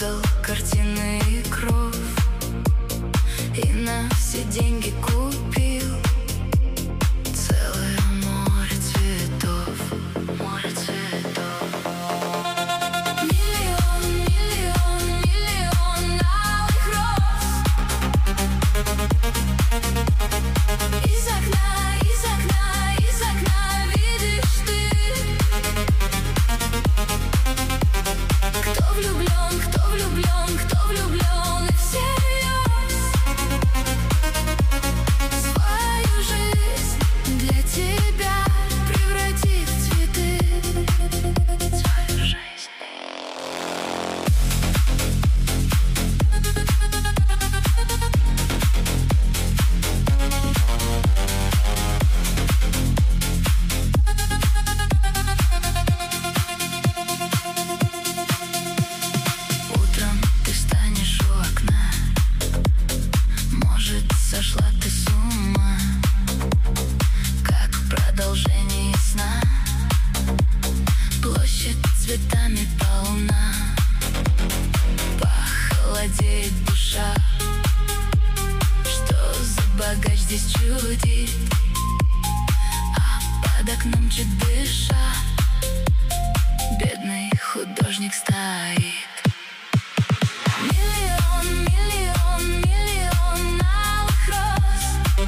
Продал картины и кровь, и на все деньги купил целое море цветов. Море цветов. Миллион, миллион, миллион алых роз. Из окна, из окна, из окна видишь ты. Кто влюблен, кто влюблен, кто влюблен и всерьез свою жизнь для тебя превратит в цветы. Свою жизнь. Утром ты встанешь у окна, может, сошла ты с ума, как продолжение сна. Площадь цветами полна, похолодеет душа. Что за богач здесь чудит, а под окном чуть дыша бедный художник стоит. Миллион, миллион, миллион алых роз.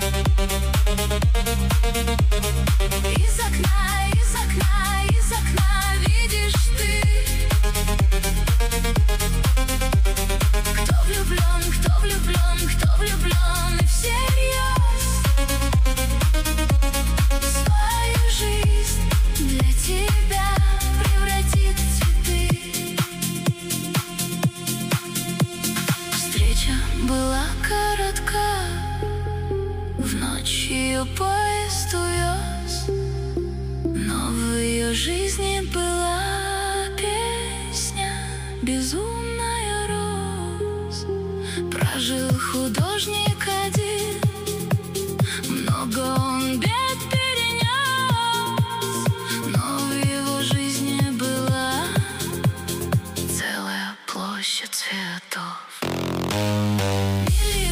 Из окна, из окна, из окна видишь ты. Кто влюблен, кто влюблен, кто влюблен и всерьез свою жизнь для тебя превратит в цветы. Встреча была коротка, в ночь ее поезд увез, но в ее жизни была песня безумная роз. Прожил художник один, много он бед перенес, но в его жизни была целая площадь цветов. Миллион